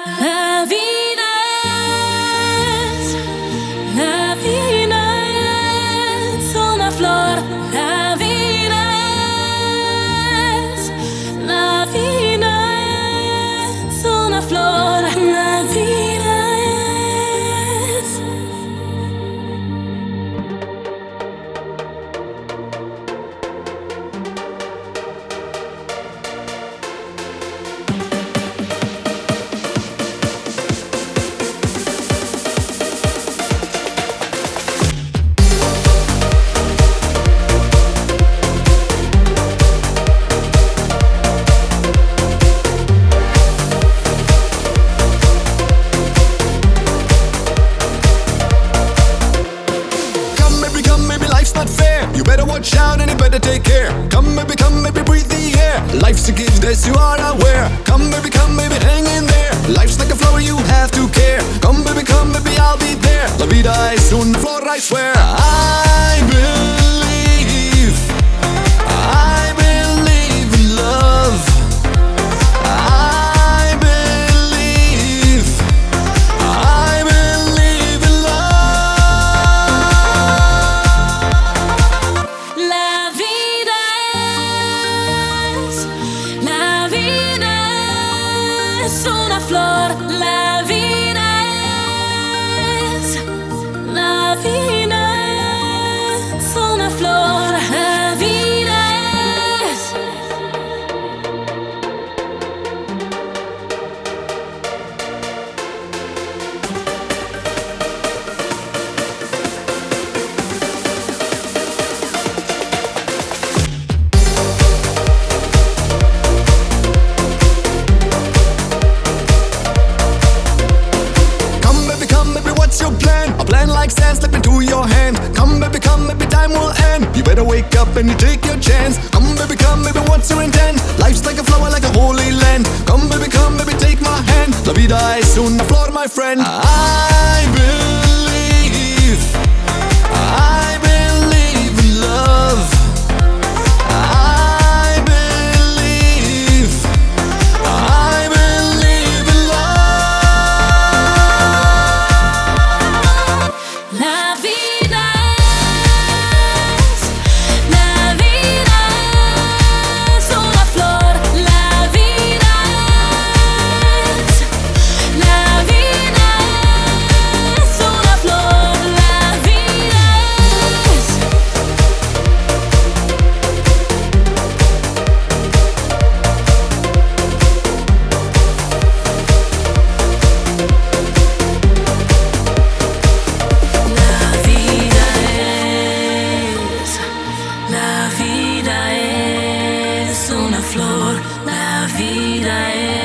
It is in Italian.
La vida la vida es una flor. La vida es una flor. La vida es. You better watch out and you better take care. Come baby, breathe the air. Life's a gift as you are aware. Come baby, hang in there. Life's like a flower, you have to care. Come baby, I'll be there. La vida es una flor, I swear. I believe in love. I believe in love. La vida es una flor. La vida es una flor. La vida es. What's your plan? A plan like sand slip into your hand. Come baby, time will end. You better wake up and you take your chance. Come baby, what's your intent? Life's like a flower, like a holy land. Come baby, take my hand. La vida es una flor, my friend. I believe in love. I believe in love. La vida es una flor. La vida es una flor. La vida es. La vida es una flor. La vida es.